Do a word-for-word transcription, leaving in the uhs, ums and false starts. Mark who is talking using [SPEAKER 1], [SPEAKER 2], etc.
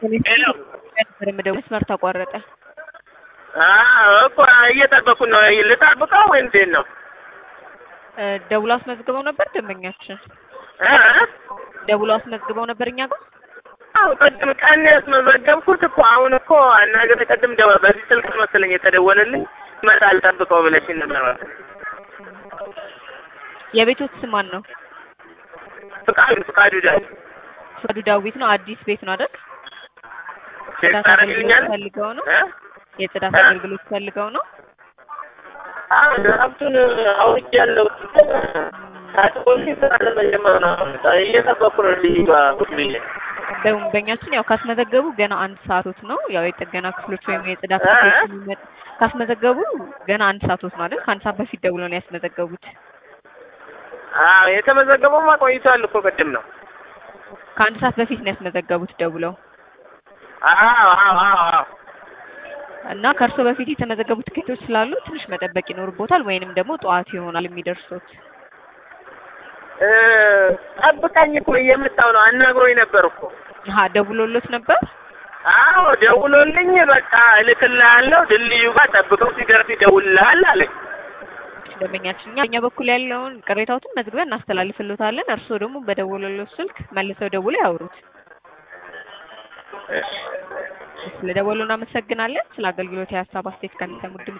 [SPEAKER 1] ሄሎ
[SPEAKER 2] መስመር ተቋረጠ።
[SPEAKER 1] አዎ እኮ እየጠበኩ ነው። ልጠብቀው ወይ እንዴት ነው?
[SPEAKER 2] ደውሎ አስመዝግበው ነበር ደንበኛችን?
[SPEAKER 1] እ
[SPEAKER 2] ደውሎ አስመዝግበው ነበር እኛ ጋር?
[SPEAKER 1] አዎ ቅድም ቀን ያስመዘገብኩት እኮ አሁን እኮ አናገር ቅድም ደወለ በዚህ ስልክ መሰለኝ የተደወለልኝ ይመጣል ጠብቀው ብለሽኝ ነበር።
[SPEAKER 2] የቤቶት ስም ማን ነው?
[SPEAKER 1] ፍቃዱ ፍቃዱ ዳዊት
[SPEAKER 2] ፍቃዱ ዳዊት ነው። አዲስ ቤት ነው አይደል?
[SPEAKER 1] ጽዳት አገልግሎት
[SPEAKER 2] ፈልገው ነው?
[SPEAKER 1] እ
[SPEAKER 2] የጽዳት አገልግሎት ፈልገው ነው?
[SPEAKER 1] አዎ ሀብቱን አውርጃለሁ። ታጥቆኝ ስራ ለመጀመር ነው እየጠበኩ ነው። ልጅ ሁሉ
[SPEAKER 2] ደንበኛችን ያው ካስመዘገቡ ገና አንድ ሰዓቶት ነው። ያው የጥገና ክፍሎች ወይም የጽዳት ክፍሎች የሚመጡ ካስመዘገቡ ገና አንድ ሰዓቶት ነው አይደል? ከአንድ ሰዓት በፊት ደውለው ነው ያስመዘገቡት።
[SPEAKER 1] አዎ የተመዘገበውማ ቆይቷል እኮ ቅድም ነው።
[SPEAKER 2] ከአንድ ሰዓት በፊት ነው ያስመዘገቡት ደውለው።
[SPEAKER 1] አዎ አዎ አዎ
[SPEAKER 2] እና ከእርሶ በፊት የተመዘገቡ ትኬቶች ስላሉ ትንሽ መጠበቅ ይኖርቦታል፣ ወይንም ደግሞ ጠዋት ይሆናል የሚደርሱት።
[SPEAKER 1] እ ጠብቀኝ እኮ እየመጣሁ ነው። አናግሮኝ ነበር እኮ።
[SPEAKER 2] አሃ ደውሎሎት ነበር?
[SPEAKER 1] አዎ ደውሎልኝ በቃ እልክልሃለሁ ድልድዩ ጋር ጠብቀው ሲደርስ ይደውልልሃል አለኝ።
[SPEAKER 2] ደንበኛችን እኛ በእኛ በኩል ያለውን ቅሬታዎትን መዝግበን እናስተላልፍልዎታለን። እርሶ ደግሞ በደወሉሎት ስልክ መልሰው ደውለው ያውሩት። ስለደወሉ እናመሰግናለን። ስለ አገልግሎት የሀሳብ አስተያየት ከሚሰሙት